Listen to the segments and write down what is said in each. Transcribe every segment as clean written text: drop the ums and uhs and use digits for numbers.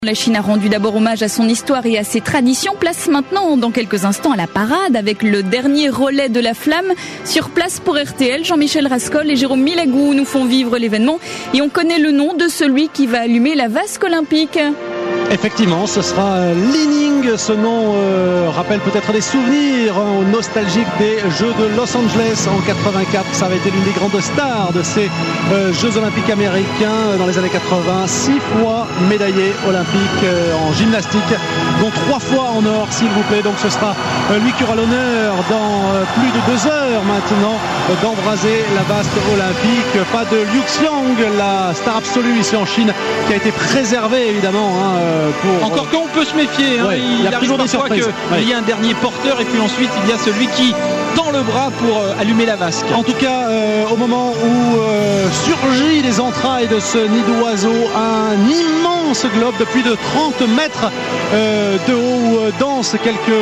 La Chine a rendu d'abord hommage à son histoire et à ses traditions. Place maintenant, dans quelques instants, à la parade avec le dernier relais de la flamme. Sur place pour RTL, Jean-Michel Rascol et Jérôme Milagou nous font vivre l'événement. Et on connaît le nom de celui qui va allumer la vasque olympique. Effectivement, ce sera Li Ning. Ce nom rappelle peut-être des souvenirs nostalgiques des Jeux de Los Angeles en 84. Ça avait été l'une des grandes stars de ces Jeux olympiques américains dans les années 80. 6 fois médaillé olympique en gymnastique, dont 3 fois en or, s'il vous plaît. Donc ce sera lui qui aura l'honneur dans plus de 2 heures maintenant d'embraser la vasque olympique. Pas de Liu Xiang, la star absolue ici en Chine, qui a été préservée évidemment. Encore qu'on peut se méfier, ouais, il arrive parfois qu'il y a un dernier porteur et puis ensuite il y a celui qui tend le bras pour allumer la vasque. En tout cas, au moment où surgit les entrailles de ce nid d'oiseau, un immense globe de plus de 30 mètres de haut dansent quelques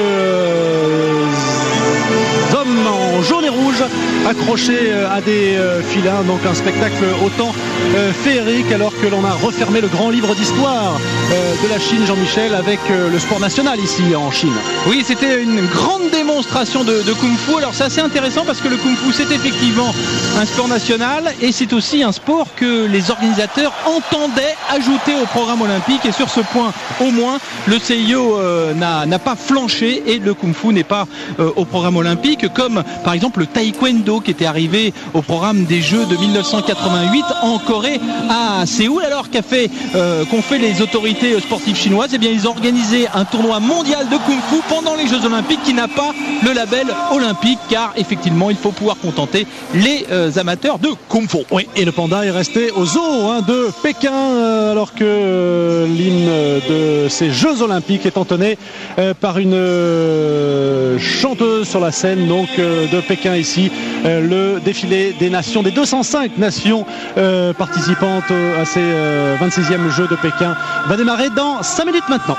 hommes en jaune et rouge accrochés à des filins. Donc un spectacle autant féerique, alors que l'on a refermé le grand livre d'histoire de la Chine, Jean-Michel, avec le sport national ici en Chine. Oui, c'était une grande démonstration de kung-fu. Alors c'est assez intéressant parce que le kung-fu, c'est effectivement un sport national et c'est aussi un sport que les organisateurs entendaient ajouter au programme olympique, et sur ce point au moins le CIO n'a pas flanché et le kung-fu n'est pas au programme olympique, comme par exemple le taekwondo qui était arrivé au programme des Jeux de 1988 en Corée à Séoul. Alors qu'ont fait les autorités sportives chinoises, eh bien ils ont organisé un tournoi mondial de kung-fu pendant les Jeux olympiques qui n'a pas le label olympique, car effectivement il faut pouvoir contenter les amateurs de kung-fu. Oui, et le panda est resté au zoo de Pékin, alors que l'hymne de ces Jeux olympiques est entonné par une chanteuse sur la scène donc de Pékin ici. Le défilé des nations, des 205 nations participantes à ces 26e Jeux de Pékin va démarrer dans 5 minutes maintenant.